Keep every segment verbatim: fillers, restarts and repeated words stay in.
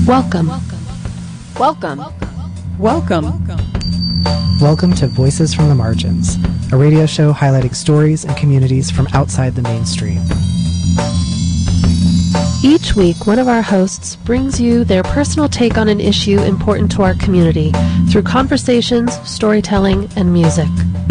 Welcome. Welcome. Welcome. Welcome to Voices from the Margins, a radio show highlighting stories and communities from outside the mainstream. Each week, one of our hosts brings you their personal take on an issue important to our community through conversations, storytelling, and music.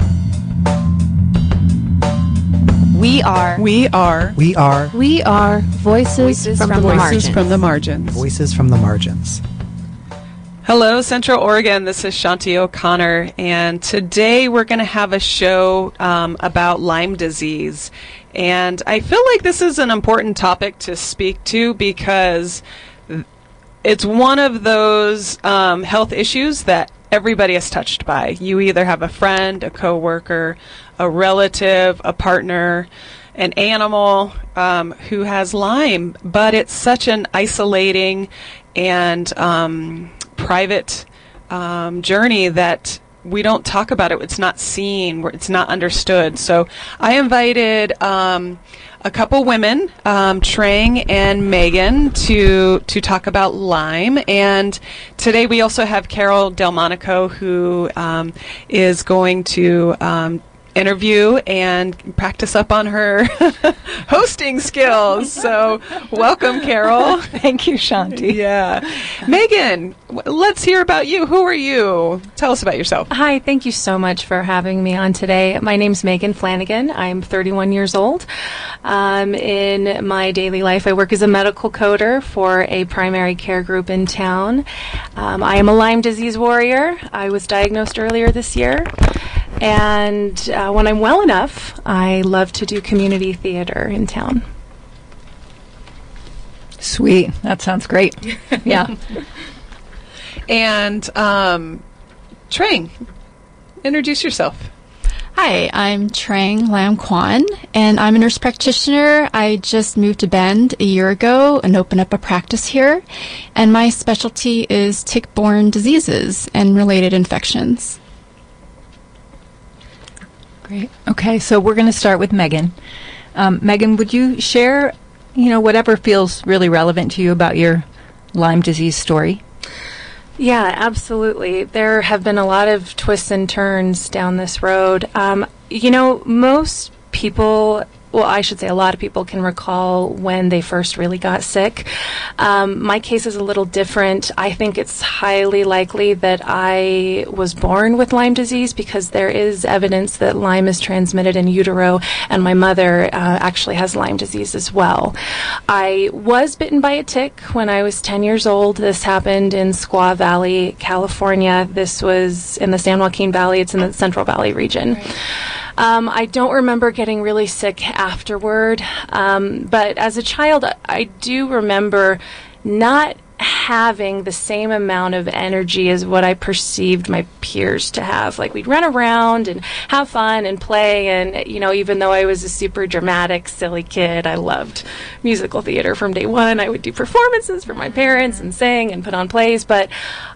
We are. We are. We are. We are Voices, Voices from, from the the Margins. Voices from the Margins. Voices from the Margins. Hello, Central Oregon. This is Shanti O'Connor, and today we're going to have a show um, about Lyme disease. And I feel like this is an important topic to speak to because it's one of those um, health issues that everybody is touched by. You either have a friend, a coworker, a relative, a partner, an animal um, who has Lyme, but it's such an isolating and um, private um, journey that we don't talk about it. It's not seen. It's not understood. So I invited um, a couple women, um, Trang and Megan, to to talk about Lyme. And today we also have Carol Delmonico, who um, is going to um, interview and practice up on her hosting skills. So welcome, Carol. Thank you, Shanti. Yeah. Megan, w- let's hear about you. Who are you? Tell us about yourself. Hi, thank you so much for having me on today. My name's Megan Flanagan. I'm thirty-one years old. Um, in my daily life, I work as a medical coder for a primary care group in town. Um, I am a Lyme disease warrior. I was diagnosed earlier this year. And uh, when I'm well enough, I love to do community theater in town. Sweet. That sounds great. Yeah. And um, Trang, introduce yourself. Hi, I'm Trang Lam Kwan, and I'm a nurse practitioner. I just moved to Bend a year ago and opened up a practice here. And my specialty is tick-borne diseases and related infections. Great. Okay, so we're going to start with Megan. Um, Megan, would you share, you know, whatever feels really relevant to you about your Lyme disease story? Yeah, absolutely. There have been a lot of twists and turns down this road. Um, you know, most people, well, I should say a lot of people can recall when they first really got sick. Um, my case is a little different. I think it's highly likely that I was born with Lyme disease because there is evidence that Lyme is transmitted in utero, and my mother uh, actually has Lyme disease as well. I was bitten by a tick when I was ten years old. This happened in Squaw Valley, California. This was in the San Joaquin Valley. It's in the Central Valley region. Right. Um, I don't remember getting really sick afterward, um, but as a child, I do remember not having the same amount of energy as what I perceived my peers to have. Like, we'd run around and have fun and play, and, you know, even though I was a super dramatic, silly kid, I loved musical theater from day one. I would do performances for my parents and sing and put on plays, but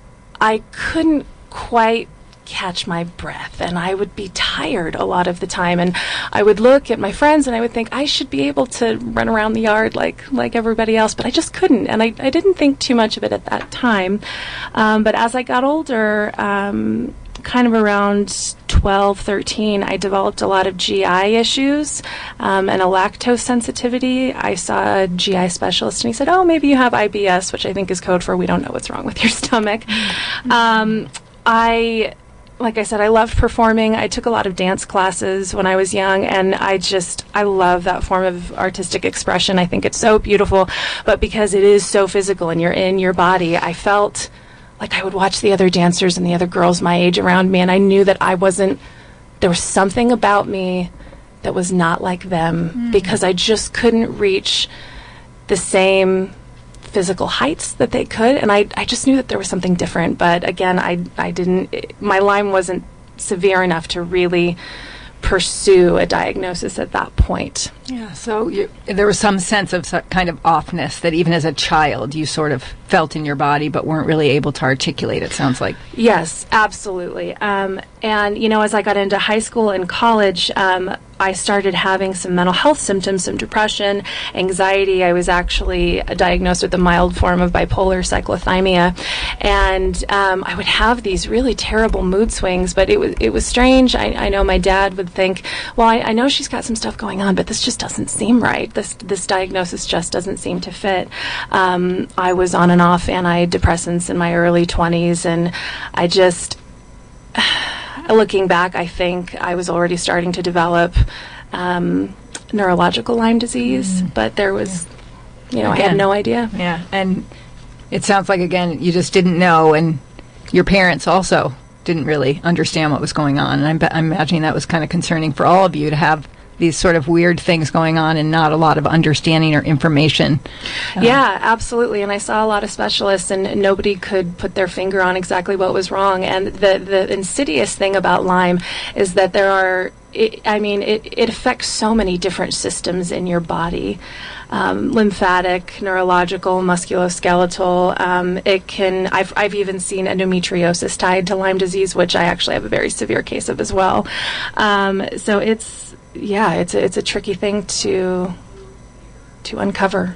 I couldn't quite catch my breath, and I would be tired a lot of the time, and I would look at my friends and I would think I should be able to run around the yard like like everybody else, but I just couldn't, and I, I didn't think too much of it at that time. Um, but as I got older, um, kind of around twelve, thirteen, I developed a lot of G I issues um, and a lactose sensitivity. I saw a G I specialist, and he said, oh, maybe you have I B S, which I think is code for we don't know what's wrong with your stomach. Um, I Like I said, I loved performing. I took a lot of dance classes when I was young, and I just, I love that form of artistic expression. I think it's so beautiful, but because it is so physical and you're in your body, I felt like I would watch the other dancers and the other girls my age around me, and I knew that I wasn't, there was something about me that was not like them, mm. because I just couldn't reach the same physical heights that they could, and I, I just knew that there was something different. But again, I, I didn't, it, my Lyme wasn't severe enough to really pursue a diagnosis at that point. Yeah, so you, there was some sense of so- kind of offness that even as a child you sort of felt in your body but weren't really able to articulate, it sounds like. Yes, absolutely. Um, and, you know, as I got into high school and college, um, I started having some mental health symptoms, some depression, anxiety. I was actually diagnosed with a mild form of bipolar cyclothymia. And um, I would have these really terrible mood swings, but it was it was strange. I, I know my dad would think, well, I, I know she's got some stuff going on, but this just doesn't seem right. This this diagnosis just doesn't seem to fit. Um, I was on and off antidepressants in my early twenties, and I just... Looking back, I think I was already starting to develop um, neurological Lyme disease, mm. but there was, yeah. you know, again, I had no idea. Yeah, and it sounds like, again, you just didn't know, and your parents also didn't really understand what was going on. And I'm, be- I'm imagining that was kind of concerning for all of you to have these sort of weird things going on and not a lot of understanding or information. Uh, yeah, absolutely. And I saw a lot of specialists, and nobody could put their finger on exactly what was wrong. And the, the insidious thing about Lyme is that there are, it, I mean, it, it affects so many different systems in your body. Um, lymphatic, neurological, musculoskeletal. Um, it can, I've, I've even seen endometriosis tied to Lyme disease, which I actually have a very severe case of as well. Um, so it's, yeah, it's a, it's a tricky thing to to uncover.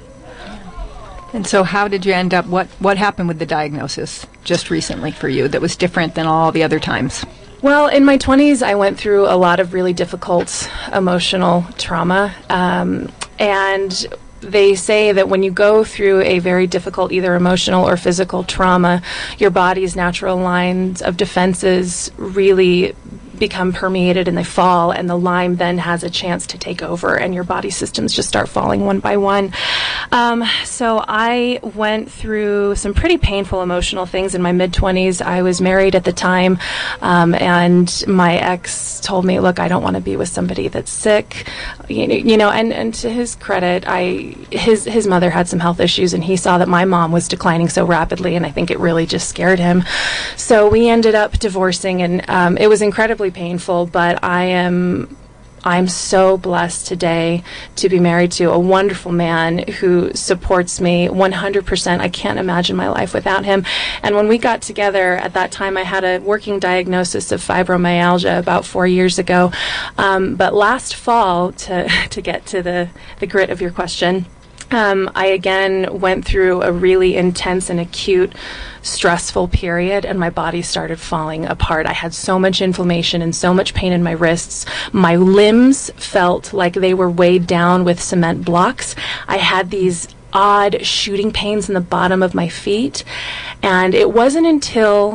And so how did you end up, what, what happened with the diagnosis just recently for you that was different than all the other times? Well, in my twenties, I went through a lot of really difficult emotional trauma. Um, and they say that when you go through a very difficult either emotional or physical trauma, your body's natural lines of defenses really become permeated and they fall, and the Lyme then has a chance to take over and your body systems just start falling one by one. Um, so I went through some pretty painful emotional things in my mid-twenties. I was married at the time, um, and my ex told me, look, I don't want to be with somebody that's sick. You know, you know and, and to his credit, I his his mother had some health issues, and he saw that my mom was declining so rapidly, and I think it really just scared him. So we ended up divorcing, and um, it was incredibly painful, but I am I'm so blessed today to be married to a wonderful man who supports me one hundred percent. I can't imagine my life without him. And when we got together, at that time I had a working diagnosis of fibromyalgia about four years ago. Um, but last fall, to to get to the, the grit of your question, Um, I again went through a really intense and acute stressful period, and my body started falling apart. I had so much inflammation and so much pain in my wrists. My limbs felt like they were weighed down with cement blocks. I had these odd shooting pains in the bottom of my feet, and it wasn't until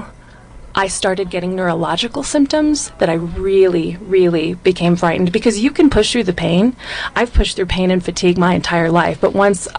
I started getting neurological symptoms that I really, really became frightened, because you can push through the pain. I've pushed through pain and fatigue my entire life, but once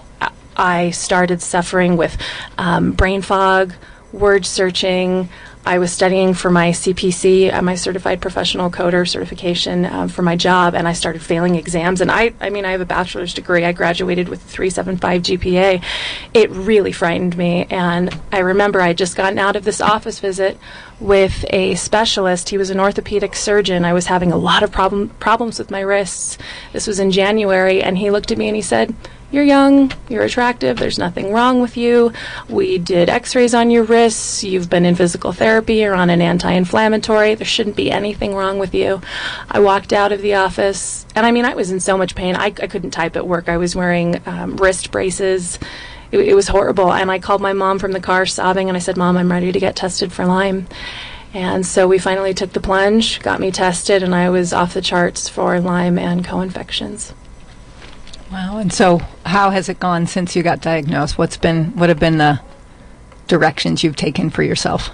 I started suffering with um, brain fog, word searching, I was studying for my C P C, uh, my Certified Professional Coder certification uh, for my job, and I started failing exams. And I, I mean, I have a bachelor's degree. I graduated with a three point seven five G P A. It really frightened me. And I remember I had just gotten out of this office visit with a specialist. He was an orthopedic surgeon. I was having a lot of problem, problems with my wrists. This was in January, and he looked at me and he said, "You're young, you're attractive, there's nothing wrong with you. We did x-rays on your wrists, you've been in physical therapy, you're on an anti-inflammatory, there shouldn't be anything wrong with you." I walked out of the office, and I mean, I was in so much pain, I, I couldn't type at work. I was wearing um, wrist braces. It, it was horrible, and I called my mom from the car sobbing, and I said, "Mom, I'm ready to get tested for Lyme." And so we finally took the plunge, got me tested, and I was off the charts for Lyme and co-infections. Wow. And so how has it gone since you got diagnosed? What's been, what have been the directions you've taken for yourself?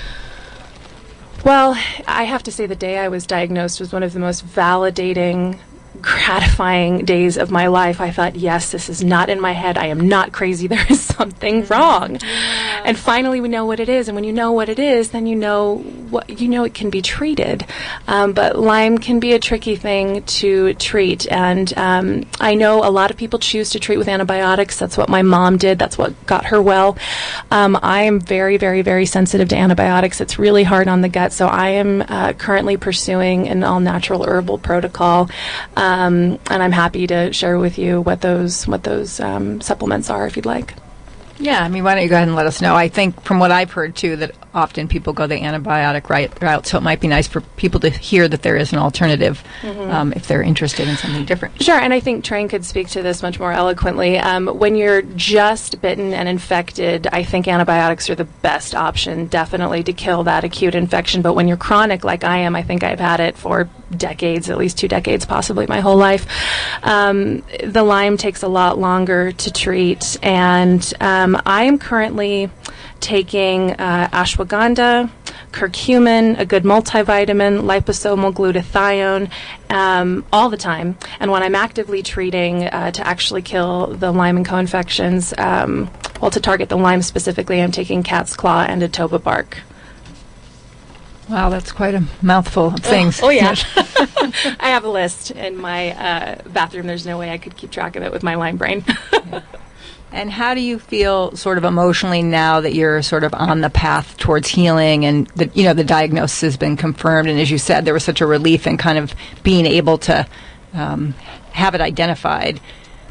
Well, I have to say the day I was diagnosed was one of the most validating, gratifying days of my life. I thought, yes, this is not in my head. I am not crazy. There is something wrong. Yeah. And finally we know what it is. And when you know what it is, then you know what you know it can be treated. Um, but Lyme can be a tricky thing to treat. And um, I know a lot of people choose to treat with antibiotics. That's what my mom did. That's what got her well. Um, I am very, very, very sensitive to antibiotics. It's really hard on the gut. So I am uh, currently pursuing an all-natural herbal protocol. Um, Um, and I'm happy to share with you what those what those um, supplements are if you'd like. Yeah, I mean, why don't you go ahead and let us know? I think from what I've heard, too, that often people go the antibiotic right, route, so it might be nice for people to hear that there is an alternative mm-hmm. um, if they're interested in something different. Sure, and I think Trang could speak to this much more eloquently. Um, when you're just bitten and infected, I think antibiotics are the best option, definitely, to kill that acute infection. But when you're chronic, like I am, I think I've had it for decades, at least two decades, possibly my whole life. Um, the Lyme takes a lot longer to treat, and um, I am currently taking uh, ashwagandha, curcumin, a good multivitamin, liposomal glutathione, um, all the time. And when I'm actively treating uh, to actually kill the Lyme and co-infections, um, well, to target the Lyme specifically, I'm taking cat's claw and atoba bark. Wow, that's quite a mouthful of things. Oh, oh yeah. I have a list in my uh, bathroom. There's no way I could keep track of it with my Lyme brain. Yeah. And how do you feel sort of emotionally now that you're sort of on the path towards healing and the, you know, the diagnosis has been confirmed, and as you said, there was such a relief in kind of being able to um, have it identified?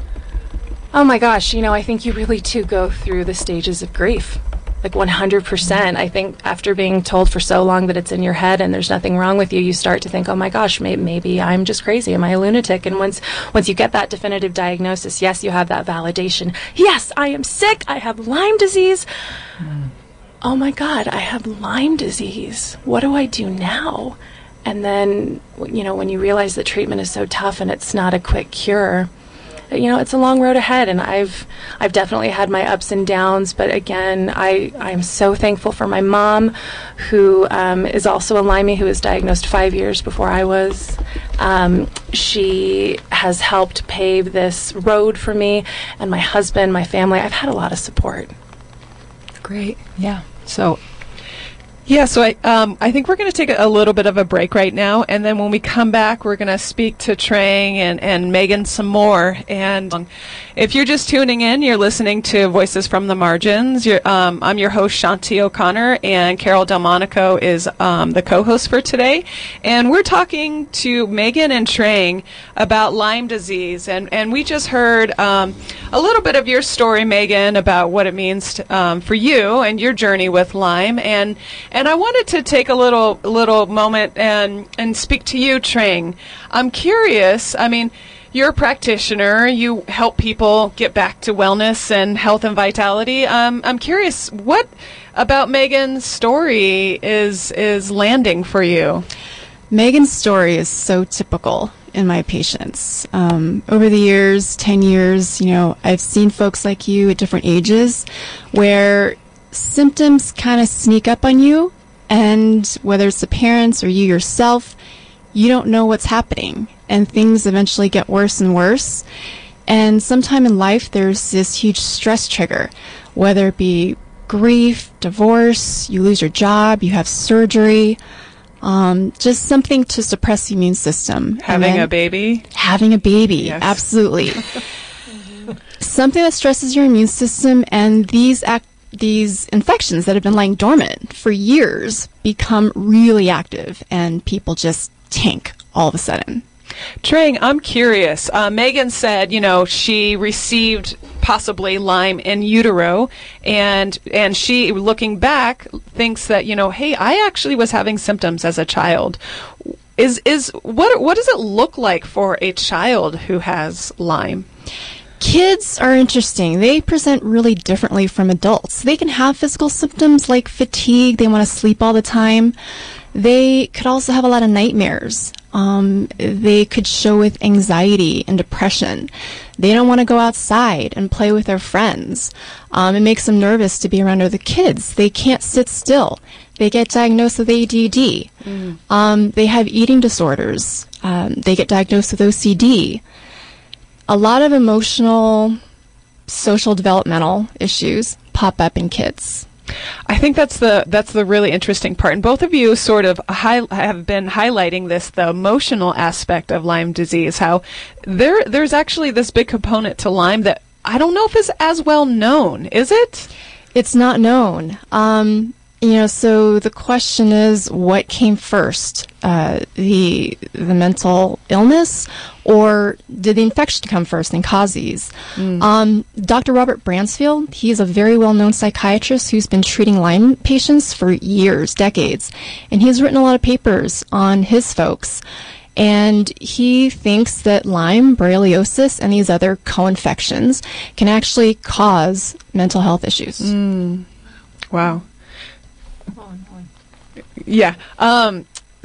Oh my gosh, you know, I think you really do go through the stages of grief. Like one hundred percent. I think after being told for so long that it's in your head and there's nothing wrong with you, you start to think, oh my gosh, may- maybe I'm just crazy. Am I a lunatic? And once once you get that definitive diagnosis, yes, you have that validation. Yes, I am sick. I have Lyme disease. Mm. Oh my God, I have Lyme disease. What do I do now? And then, you know, when you realize that treatment is so tough and it's not a quick cure, you know, it's a long road ahead, and I've I've definitely had my ups and downs. But again, I I'm so thankful for my mom, who um, is also a Lyme, who was diagnosed five years before I was. Um, she has helped pave this road for me, and my husband, my family. I've had a lot of support. Great, yeah. So. Yeah, so I um, I think we're going to take a, a little bit of a break right now, and then when we come back, we're going to speak to Trang and, and Megan some more. And um, if you're just tuning in, you're listening to Voices from the Margins. You're, um, I'm your host, Shanti O'Connor, and Carol Delmonico is um, the co-host for today. And we're talking to Megan and Trang about Lyme disease. And, and we just heard um, a little bit of your story, Megan, about what it means to, um, for you and your journey with Lyme. And And I wanted to take a little little moment and, and speak to you, Trang. I'm curious, I mean, you're a practitioner. You help people get back to wellness and health and vitality. Um, I'm curious, what about Megan's story is is landing for you? Megan's story is so typical in my patients. Um, over the years, ten years, you know, I've seen folks like you at different ages where symptoms kind of sneak up on you, and whether it's the parents or you yourself, you don't know what's happening, and things eventually get worse and worse. And sometime in life, there's this huge stress trigger, whether it be grief, divorce, you lose your job, you have surgery, um, just something to suppress the immune system. Having a baby? Having a baby, yes. Absolutely. Something that stresses your immune system, and these act these infections that have been lying dormant for years become really active, and people just tank all of a sudden. Trang, I'm curious. Uh, Megan said, you know, she received possibly Lyme in utero, and and she, looking back, thinks that, you know, hey, I actually was having symptoms as a child. Is is what what does it look like for a child who has Lyme? Kids are interesting. They present really differently from adults. They can have physical symptoms like fatigue. They want to sleep all the time. They could also have a lot of nightmares. Um, they could show with anxiety and depression. They don't want to go outside and play with their friends. Um, it makes them nervous to be around other kids. They can't sit still. They get diagnosed with A D D. Mm. Um, they have eating disorders. Um, they get diagnosed with O C D. A lot of emotional, social, developmental issues pop up in kids. I think that's the that's the really interesting part, and both of you sort of high, have been highlighting this, the emotional aspect of Lyme disease. How there there's actually this big component to Lyme that I don't know if is as well known. Is it? It's not known. Um, You know, so the question is, what came first, uh, the the mental illness, or did the infection come first and cause these? Mm. Um, Doctor Robert Bransfield, he's a very well-known psychiatrist who's been treating Lyme patients for years, decades, and he's written a lot of papers on his folks. And he thinks that Lyme, borreliosis, and these other co-infections can actually cause mental health issues. Mm. Wow. Yeah. Um,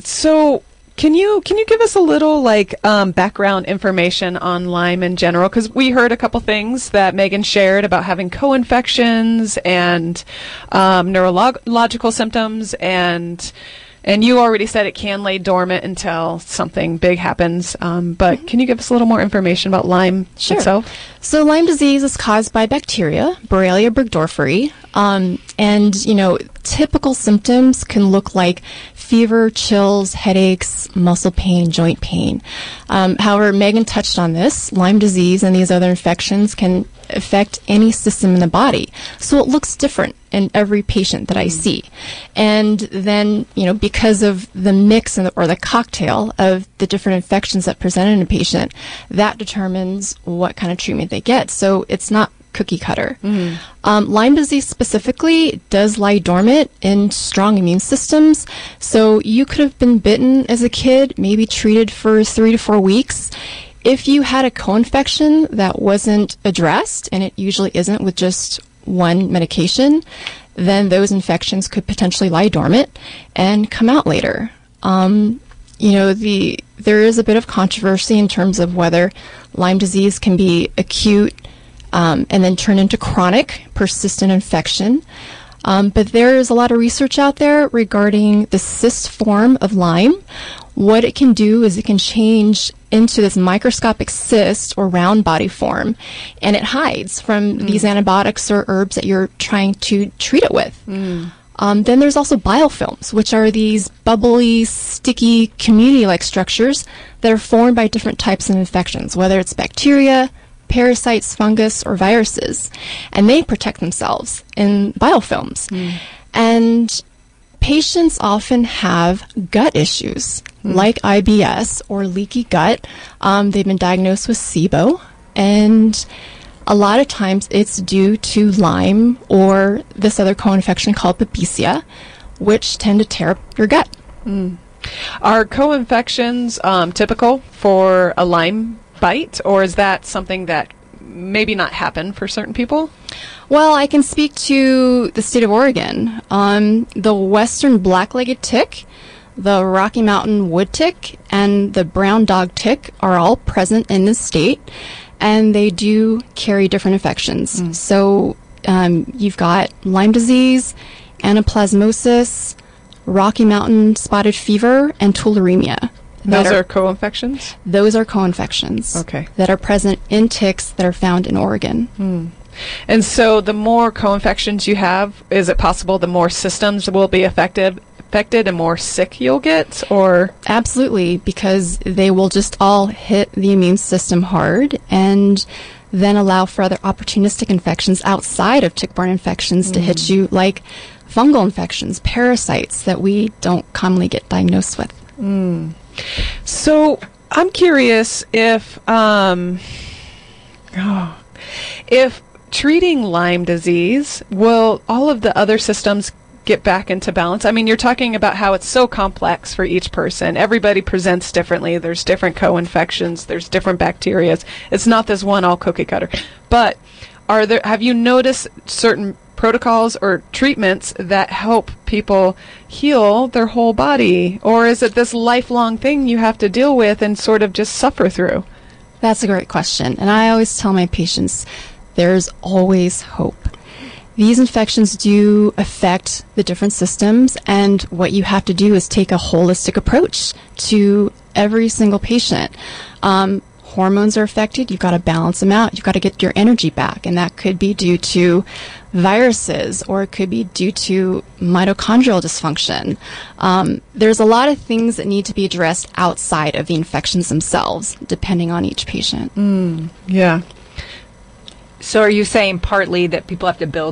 so can you can you give us a little like um, background information on Lyme in general? Because we heard a couple things that Megan shared about having co-infections and um, neurological symptoms, and and you already said it can lay dormant until something big happens. Um, but mm-hmm. can you give us a little more information about Lyme sure. itself? So Lyme disease is caused by bacteria, Borrelia burgdorferi, um, and you know typical symptoms can look like fever, chills, headaches, muscle pain, joint pain. Um, however, Megan touched on this. Lyme disease and these other infections can affect any system in the body. So it looks different in every patient that mm. I see. And then, you know, because of the mix and the, or the cocktail of the different infections that present in a patient, that determines what kind of treatment they get. So it's not cookie cutter. Mm. Um, Lyme disease specifically does lie dormant in strong immune systems. So you could have been bitten as a kid, maybe treated for three to four weeks. If you had a co-infection that wasn't addressed, and it usually isn't with just one medication, then those infections could potentially lie dormant and come out later. Um, you know, the there is a bit of controversy in terms of whether Lyme disease can be acute Um, and then turn into chronic, persistent infection. Um, but there is a lot of research out there regarding the cyst form of Lyme. What it can do is it can change into this microscopic cyst or round body form, and it hides from mm. these antibiotics or herbs that you're trying to treat it with. Mm. Um, then there's also biofilms, which are these bubbly, sticky, community-like structures that are formed by different types of infections, whether it's bacteria, parasites, fungus, or viruses, and they protect themselves in biofilms. Mm. And patients often have gut issues mm. like I B S or leaky gut. Um, they've been diagnosed with SIBO, and a lot of times it's due to Lyme or this other co-infection called Babesia, which tend to tear up your gut. Mm. Are co-infections um, typical for a Lyme bite, or is that something that maybe not happen for certain people? Well, I can speak to the state of Oregon. Um, the western black-legged tick, the Rocky Mountain wood tick, and the brown dog tick are all present in the state, and they do carry different infections. Mm. So um, you've got Lyme disease, anaplasmosis, Rocky Mountain spotted fever, and tularemia. Those are, are co-infections? Those are co-infections. Okay. That are present in ticks that are found in Oregon. Hmm. And so the more co-infections you have, is it possible the more systems will be affected, affected and more sick you'll get? Or Absolutely, because they will just all hit the immune system hard and then allow for other opportunistic infections outside of tick-borne infections mm. to hit you, like fungal infections, parasites that we don't commonly get diagnosed with. Mm. So I'm curious if um, oh, if treating Lyme disease, will all of the other systems get back into balance? I mean, you're talking about how it's so complex for each person. Everybody presents differently. There's different co-infections. There's different bacteria. It's not this one all cookie cutter. But are there? Have you noticed certain protocols or treatments that help people heal their whole body? Or is it this lifelong thing you have to deal with and sort of just suffer through? That's a great question. And I always tell my patients, there's always hope. These infections do affect the different systems, and what you have to do is take a holistic approach to every single patient. Um, hormones are affected, you've got to balance them out, you've got to get your energy back, and that could be due to viruses, or it could be due to mitochondrial dysfunction. Um, there's a lot of things that need to be addressed outside of the infections themselves, depending on each patient. Mm, yeah. So are you saying partly that people have to build up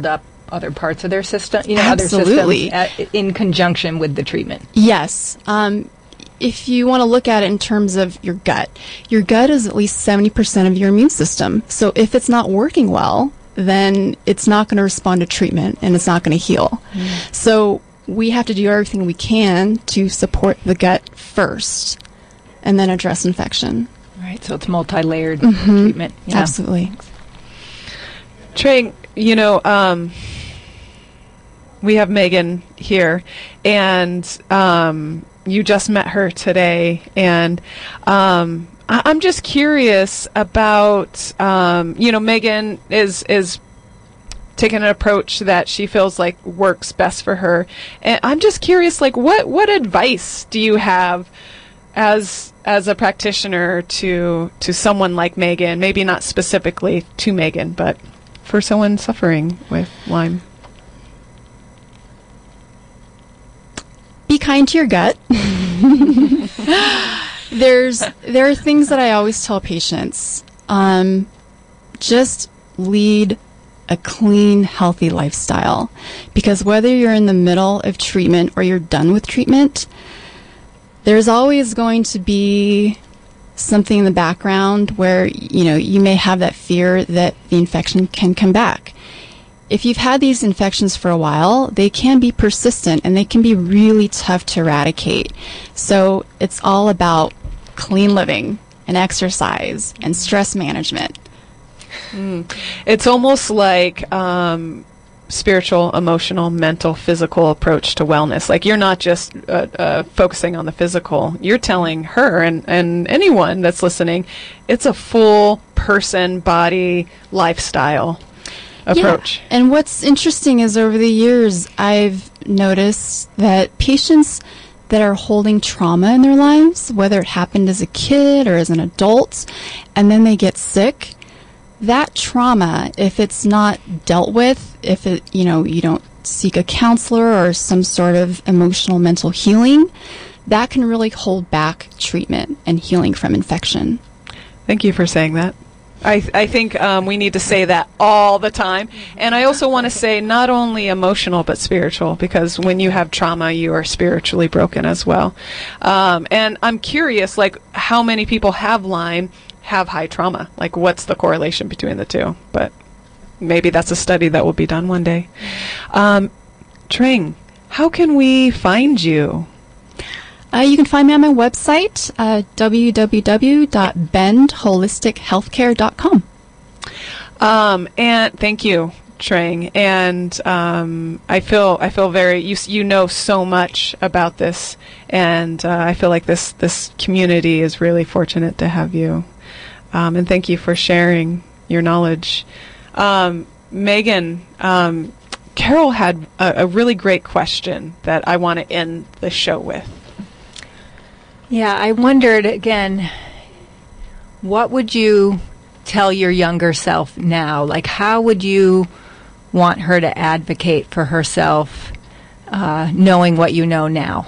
other parts of their system, you know, Absolutely. other systems at, in conjunction with the treatment. Yes. Um, if you want to look at it in terms of your gut, your gut is at least seventy percent of your immune system. So if it's not working well, then it's not going to respond to treatment and it's not going to heal. Mm. So we have to do everything we can to support the gut first and then address infection. Right, so it's multi-layered Mm-hmm. treatment. Yeah. Absolutely. Trang, you know, um, we have Megan here, and um, you just met her today, and um, I- I'm just curious about, um, you know, Megan is is taking an approach that she feels like works best for her, and I'm just curious, like, what what advice do you have as as a practitioner to to someone like Megan? Maybe not specifically to Megan, but for someone suffering with Lyme. Be kind to your gut. There's there are things that I always tell patients. Um, just lead a clean, healthy lifestyle, because whether you're in the middle of treatment or you're done with treatment, there's always going to be something in the background where, you know, you may have that fear that the infection can come back. If you've had these infections for a while, they can be persistent and they can be really tough to eradicate. So it's all about clean living and exercise and stress management. Mm. It's almost like um, spiritual, emotional, mental, physical approach to wellness. Like, you're not just uh, uh, focusing on the physical. You're telling her and, and anyone that's listening, it's a full person, body, lifestyle approach. Yeah. And what's interesting is over the years, I've noticed that patients that are holding trauma in their lives, whether it happened as a kid or as an adult, and then they get sick, that trauma, if it's not dealt with, if it, you know, you don't seek a counselor or some sort of emotional mental healing, that can really hold back treatment and healing from infection. Thank you for saying that. I, th- I think um, we need to say that all the time. And I also want to say not only emotional but spiritual, because when you have trauma, you are spiritually broken as well. Um, and I'm curious, like, how many people have Lyme have high trauma? Like, what's the correlation between the two? But maybe that's a study that will be done one day. Um, Trang, how can we find you? Uh, you can find me on my website, uh, w w w dot bend holistic healthcare dot com. Um, and thank you, Trang. And um, I feel I feel very you you know so much about this, and uh, I feel like this this community is really fortunate to have you. Um, and thank you for sharing your knowledge, um, Megan. Um, Carol had a, a really great question that I want to end the show with. Yeah, I wondered again, what would you tell your younger self now? Like, how would you want her to advocate for herself, uh, knowing what you know now?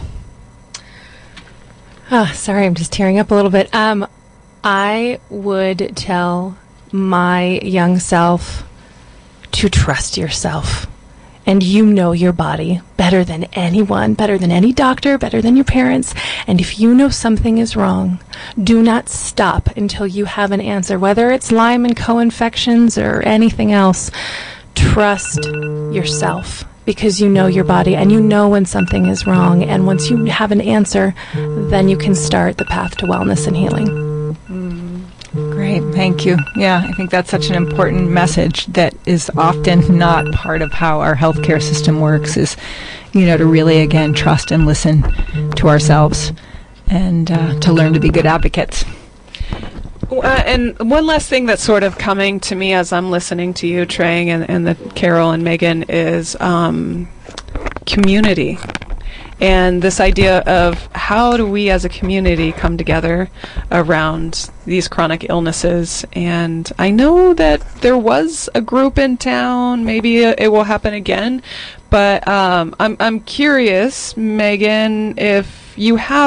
Oh, sorry, I'm just tearing up a little bit. Um, I would tell my young self to trust yourself. And you know your body better than anyone, better than any doctor, better than your parents. And if you know something is wrong, do not stop until you have an answer. Whether it's Lyme and co-infections or anything else, trust yourself, because you know your body and you know when something is wrong. And once you have an answer, then you can start the path to wellness and healing. Mm, great, thank you. Yeah, I think that's such an important message that is often not part of how our healthcare system works, is, you know, to really, again, trust and listen to ourselves and uh, to learn to be good advocates. Uh, and one last thing that's sort of coming to me as I'm listening to you, Trang, and, and the Carol and Megan, is um, community. And this idea of how do we as a community come together around these chronic illnesses. And I know that there was a group in town, maybe it will happen again, but um, I'm, I'm curious, Megan, if you have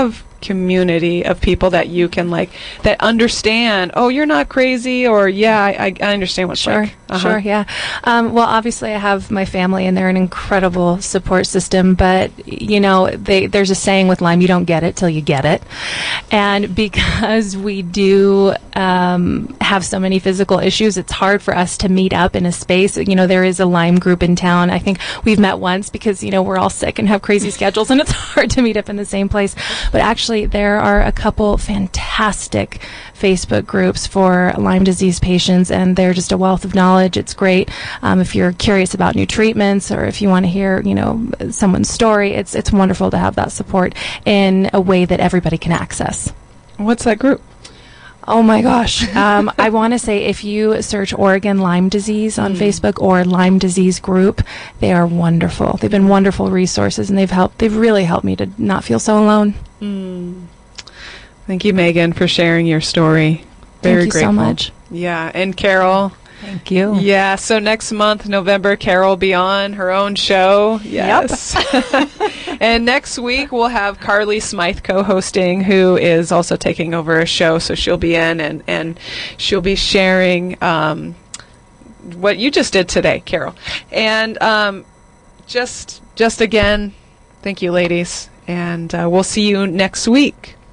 community of people that you can like that understand. Oh, you're not crazy, or yeah, I, I understand what's Sure, like. Uh-huh. sure, yeah. Um, well, obviously, I have my family, and they're an incredible support system. But you know, they, there's a saying with Lyme: you don't get it till you get it. And because we do um, have so many physical issues, it's hard for us to meet up in a space. You know, there is a Lyme group in town. I think we've met once because you know we're all sick and have crazy schedules, and it's hard to meet up in the same place. But actually, there are a couple fantastic Facebook groups for Lyme disease patients, and they're just a wealth of knowledge. It's great um, if you're curious about new treatments, or if you want to hear, you know, someone's story. It's it's wonderful to have that support in a way that everybody can access. What's that group? Oh my gosh. Um, I want to say if you search Oregon Lyme disease on mm. Facebook or Lyme disease group, they are wonderful. They've been wonderful resources, and they've helped. They've really helped me to not feel so alone. Mm. Thank you, Megan, for sharing your story. Very Thank you grateful. so much. Yeah, and Carol. Thank you. Yeah, so next month, November, Carol will be on her own show. Yes. Yep. And next week, we'll have Carly Smythe co-hosting, who is also taking over a show, so she'll be in, and, and she'll be sharing um, what you just did today, Carol. And um, just, just again, thank you, ladies, and uh, we'll see you next week.